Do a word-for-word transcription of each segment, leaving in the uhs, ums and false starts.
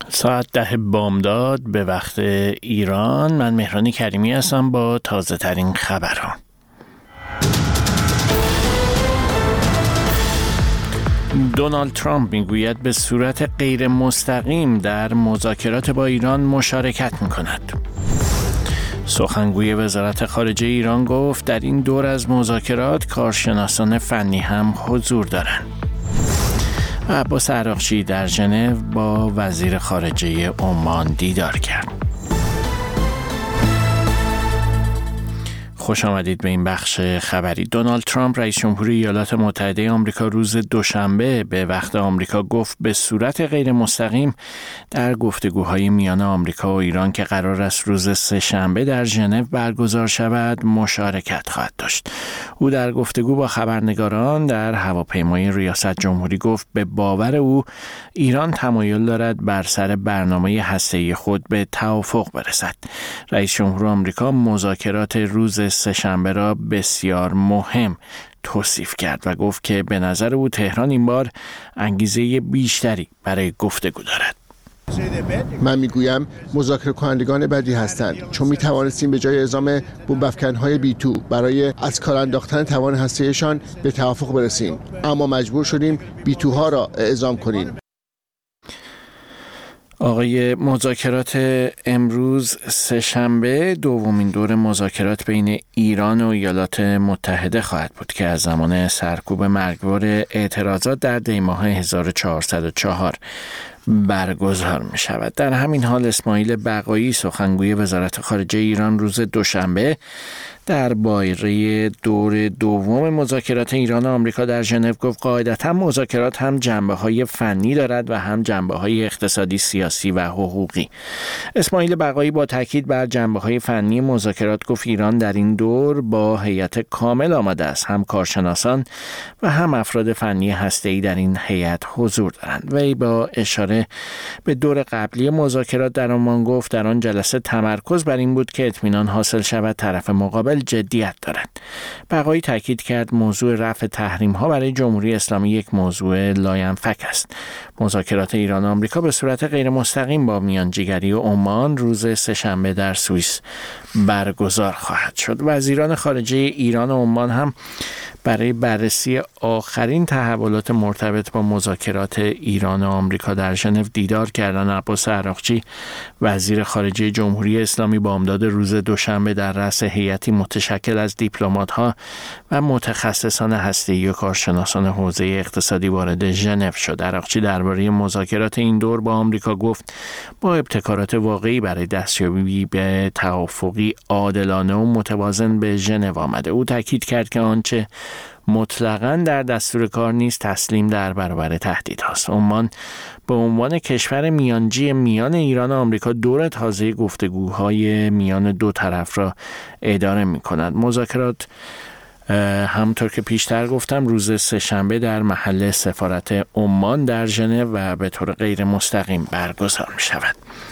ساعت ده بامداد به وقت ایران. من مهران کریمی هستم با تازه ترین خبرها. دونالد ترامپ میگوید به صورت غیر مستقیم در مذاکرات با ایران مشارکت میکند. سخنگوی وزارت خارجه ایران گفت در این دور از مذاکرات کارشناسان فنی هم حضور دارند. عباس عراقچی در ژنو با وزیر خارجه عمان دیدار کرد. خوش آمدید به این بخش خبری. دونالد ترامپ رئیس جمهور ایالات متحده آمریکا روز دوشنبه به وقت آمریکا گفت به صورت غیر مستقیم در گفتگوهای میان آمریکا و ایران که قرار است روز سه‌شنبه در ژنو برگزار شود مشارکت خواهد داشت. او در گفتگو با خبرنگاران در هواپیمای ریاست جمهوری گفت به باور او ایران تمایل دارد بر سر برنامه هسته‌ای خود به توافق برسد. رئیس جمهور آمریکا مذاکرات روز سه‌شنبه را بسیار مهم توصیف کرد و گفت که به نظر او تهران این بار انگیزه بیشتری برای گفتگو دارد. من میگویم مذاکره کنندگان بدی هستند، چون می توانستیم به جای اعزام بمب‌افکن‌های بی تو برای از کار انداختن توان هسته‌ایشان به توافق برسیم، اما مجبور شدیم بی تو ها را اعزام کنیم. آقای مذاکرات امروز سه‌شنبه دومین دور مذاکرات بین ایران و ایالات متحده خواهد بود که از زمان سرکوب مرگبار اعتراضات در دی‌ماه هزار و چهارصد و چهار برگزار می شود. در همین حال اسماعیل بقایی سخنگوی وزارت خارجه ایران روز دوشنبه درباره دور دوم مذاکرات ایران و آمریکا در ژنو گفت قاعدتا مذاکرات هم جنبه‌های فنی دارد و هم جنبه‌های اقتصادی، سیاسی و حقوقی. اسماعیل بقایی با تاکید بر جنبه‌های فنی مذاکرات گفت ایران در این دور با هیئت کامل آمده است. هم کارشناسان و هم افراد فنی هسته‌ای در این هیئت حضور دارند. وی با اشاره به دور قبلی مذاکرات در عمان گفت در آن جلسه تمرکز بر این بود که اطمینان حاصل شود طرف مقابل جدیت دارد. بقایی تاکید کرد موضوع رفع تحریم ها برای جمهوری اسلامی یک موضوع لاینفک است. مذاکرات ایران و آمریکا به صورت غیر مستقیم با میانجیگری عمان روز سه‌شنبه در سوئیس برگزار خواهد شد. وزیران خارجه ایران و عمان هم برای بررسی آخرین تحولات مرتبط با مذاکرات ایران و آمریکا در ژنو دیدار کردند. عباس عراقچی وزیر خارجه جمهوری اسلامی بامداد روز دوشنبه در رأس هیئتی متشکل از دیپلمات‌ها و متخصصان هسته‌ای و کارشناسان حوزه اقتصادی وارد ژنو شد. عراقچی درباره مذاکرات این دور با آمریکا گفت با ابتکارات واقعی برای دستیابی به توافقی عادلانه و متوازن به ژنو آمده. او تاکید کرد که آنچه مطلقاً در دستور کار نیست تسلیم در برابر تهدید هاست. عمان به عنوان کشور میانجی میان ایران و آمریکا دور تازه گفتگوهای میان دو طرف را اداره می کند. مذاکرات همونطور که پیشتر گفتم روز سه‌شنبه در محل سفارت عمان در ژنو و به طور غیر مستقیم برگزار می شود.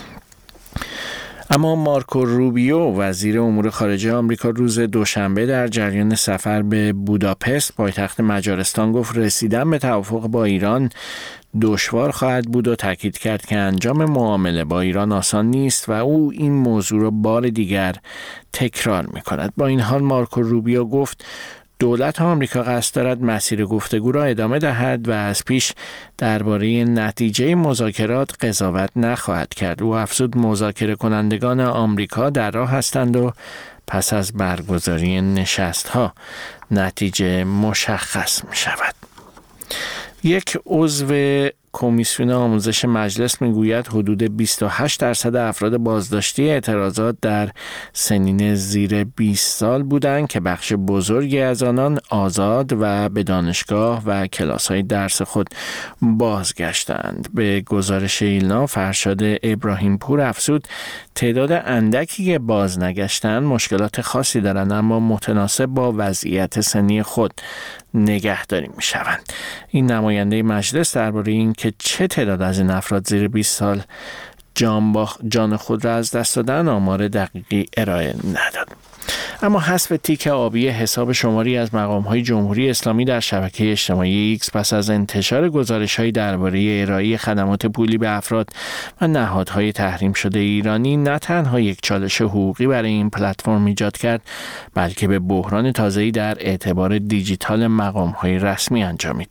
اما مارکو روبیو وزیر امور خارجه آمریکا روز دوشنبه در جریان سفر به بوداپست پایتخت مجارستان گفت رسیدن به توافق با ایران دشوار خواهد بود و تاکید کرد که انجام معامله با ایران آسان نیست و او این موضوع را بار دیگر تکرار می‌کند. با این حال مارکو روبیو گفت دولت آمریکا قصد دارد مسیر گفتگو را ادامه دهد و از پیش درباره نتیجه مذاکرات قضاوت نخواهد کرد. او افزود مذاکره کنندگان آمریکا در راه هستند و پس از برگزاری نشست‌ها نتیجه مشخص می شود. یک عضو کمیسیون آموزش مجلس میگوید حدود بیست و هشت درصد افراد بازداشتی اعتراضات در سنین زیر بیست سال بودند که بخش بزرگی از آنان آزاد و به دانشگاه و کلاس‌های درس خود بازگشتند. به گزارش ایلنا فرشاد ابراهیم پور افزود تعداد اندکی که باز نگشتند مشکلات خاصی دارند اما متناسب با وضعیت سنی خود نگهداری می شوند. این نماینده مجلس درباره این که چه تعداد از این افراد زیر بیست سال جان, باخ... جان خود را از دست دادن آمار دقیقی ارائه نداد. اما حذف تیک آبی حساب شماری از مقام‌های جمهوری اسلامی در شبکه اجتماعی ایکس پس از انتشار گزارش‌های درباره ارائه خدمات پولی به افراد و نهادهای تحریم شده ایرانی نه تنها یک چالش حقوقی برای این پلتفرم ایجاد کرد، بلکه به بحران تازه‌ای در اعتبار دیجیتال مقام‌های رسمی انجامید.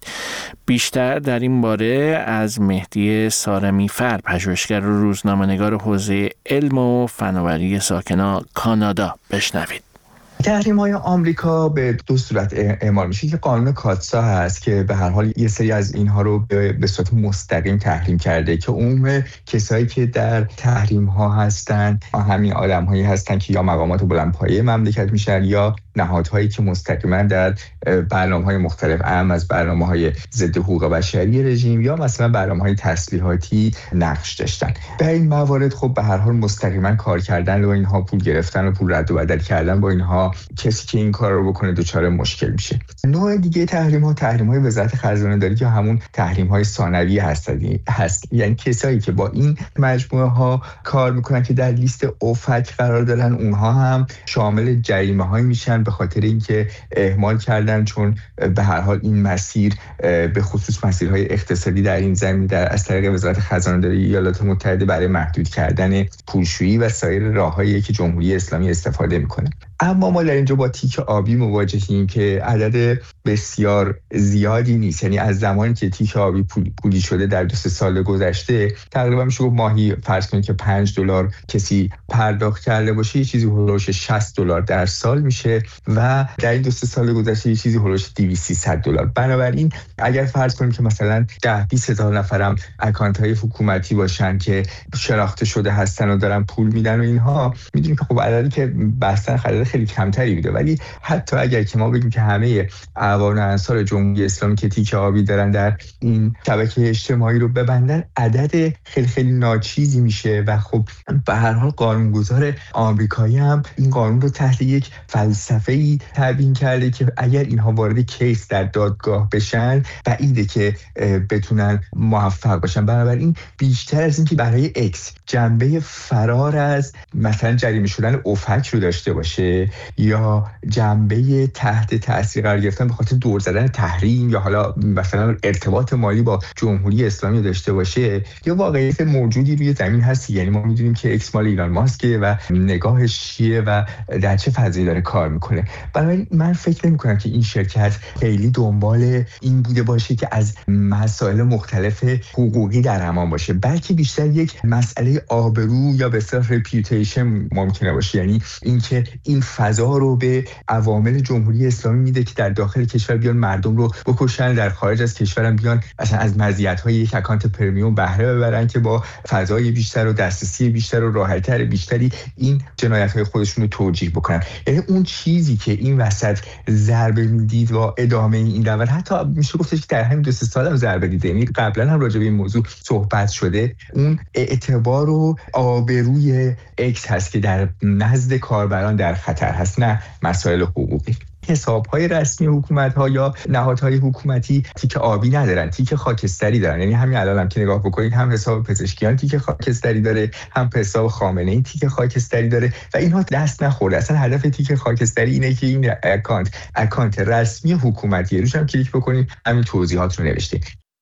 بیشتر در این باره از مهدی سارمی فر، پژوهشگر و روزنامه‌نگار حوزه علم و فناوری ساکن کانادا بشنوید. تحریم‌های آمریکا به دو صورت اعمال میشه که قانون کاتسا هست که به هر حال یه سری از اینها رو به صورت مستقیم تحریم کرده که عموم کسایی که در تحریم‌ها هستن همین آدم‌هایی هستن که یا مقامات بلندپایه مملکت میشن یا نهادهایی که مستقیما در برنامه‌های مختلف اهم از برنامه‌های ضد حقوق بشری رژیم یا مثلا برنامه‌های تسلیحاتی نقش داشتن. در این موارد خب به هر حال مستقیما کار کردن با اینها، پول گرفتن و پول رد و بدل کردن با اینها، کسی که این کار رو بکنه دچار مشکل میشه. نوع دیگه تحریم‌ها تحریم‌های وزارت خزانه‌داری که همون تحریم‌های ثانوی هستن، هست یعنی کسایی که با این مجموعه ها کار میکنن که در لیست اوفک قرار دارن، اونها هم شامل جریمه‌هایی میشن به خاطر اینکه اهمال کردن، چون به هر حال این مسیر به خصوص مسیرهای اقتصادی در این زمین در از طریق وزارت خزانه‌داری ایالات متحده برای محدود کردن پولشویی و سایر راههایی که جمهوری اسلامی استفاده میکنه. اما ما در اینجا با تیک آبی مواجهیم که عدد بسیار زیادی نیست، یعنی از زمانی که تیک آبی پول، پولی شده در دو سه سال گذشته تقریبا میشه گفت ماهی فرض کنید که پنج دلار کسی پرداخت کرده باشه، یه چیزی هولوش شصت دلار در سال میشه و در این دو سه سال گذشته یه چیزی هولوش دویست سیصد دلار. بنابراین اگر فرض کنیم که مثلا ده بیست هزار نفرم اکانت های حکومتی باشن که شناخته شده هستن و دارن پول میدن و اینها، میدونیم که خب عددی که بستن خرید خیلی کمتری بوده، ولی حتی اگر که ما بگیم که همه اعوان و انصار جمهوری اسلامی که تیک آبی دارن در این شبکه اجتماعی رو ببندن، عدد خیلی خیلی ناچیزی میشه و خب به هر حال قانونگذار آمریکایی هم این قانون رو تحت یک فلسفه‌ای تبیین کرده که اگر اینها وارد کیس در دادگاه بشن بعیده که بتونن موفق باشن. بنابراین بیشتر از این که برای اکس جنبه فرار از مثلا جریمه شدن اوفک رو داشته باشه یا جنبه تحت تاثیر قرار گرفتن به خاطر دور زدن تحریم یا حالا مثلا ارتباط مالی با جمهوری اسلامی داشته باشه، یا واقعیت موجودی روی زمین هست. یعنی ما میدونیم که اکس مال ایلان ماسکه و نگاهش چیه و در چه فضایی داره کار میکنه. برای من فکر نمی‌کنم که این شرکت خیلی دنبال این بوده باشه که از مسائل مختلف حقوقی در امان باشه، بلکه بیشتر یک مسئله آبرو یا به اصطلاح رپیوتیشن ممکنه باشه، یعنی اینکه این فضا رو به عوامل جمهوری اسلامی میده که در داخل کشور بیان مردم رو بکشن، در خارج از کشورم بیان اصلا از مزیت‌های یک اکانت پرمیوم بهره ببرن که با فضای بیشتر و دسترسی بیشتر و راحت‌تر بیشتری این جنایت‌های خودشون رو توجیه بکنن. یعنی اون چیزی که این وسط ضربه میدید و ادامه این روند، حتی میشه گفتش که در همین دو سه سال هم ضربه دیده، یعنی قبلا هم راجع به این موضوع صحبت شده، اون اعتبار و آبروی اکس هست که در نزد کاربران در خطر هست، نه مسائل حقوقی. حساب‌های رسمی حکومت‌ها یا نهادهای حکومتی تیک آبی ندارن، تیک خاکستری دارن. یعنی همین الان هم که نگاه بکنید هم حساب پزشکیان تیک خاکستری داره، هم حساب خامنه‌ای تیک خاکستری داره و اینها دست نخورده. اصلا هدف تیک خاکستری اینه که این اکانت اکانت رسمی حکومتی، روش هم کلیک بکنید همین توضیحات رو نوشته.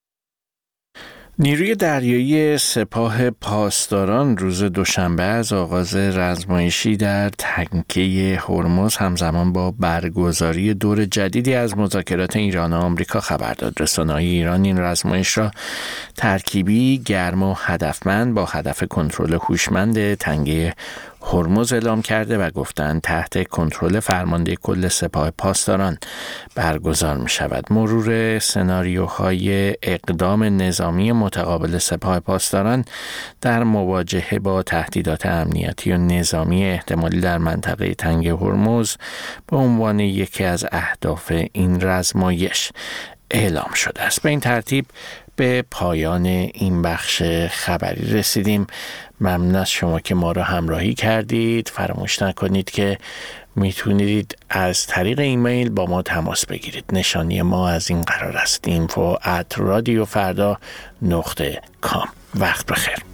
نیروی دریایی سپاه پاسداران روز دوشنبه از آغاز رزمایشی در تنگه هرمز همزمان با برگزاری دور جدیدی از مذاکرات ایران و آمریکا خبر داد. رسانه‌های ایران این رزمایش را ترکیبی گرم و هدفمند با هدف کنترل هوشمند تنگه هرمز اعلام کرده و گفتند تحت کنترل فرمانده کل سپاه پاسداران برگزار می شود. مرور سناریوهای اقدام نظامی متقابل سپاه پاسداران در مواجهه با تهدیدات امنیتی و نظامی احتمالی در منطقه تنگ هرمز به عنوان یکی از اهداف این رزمایش اعلام شده است. به این ترتیب به پایان این بخش خبری رسیدیم. ممنون از شما که ما را همراهی کردید. فراموش نکنید که میتونید از طریق ایمیل با ما تماس بگیرید. نشانی ما از این قرار است info at رادیو فردا نقطه کام. وقت بخیر.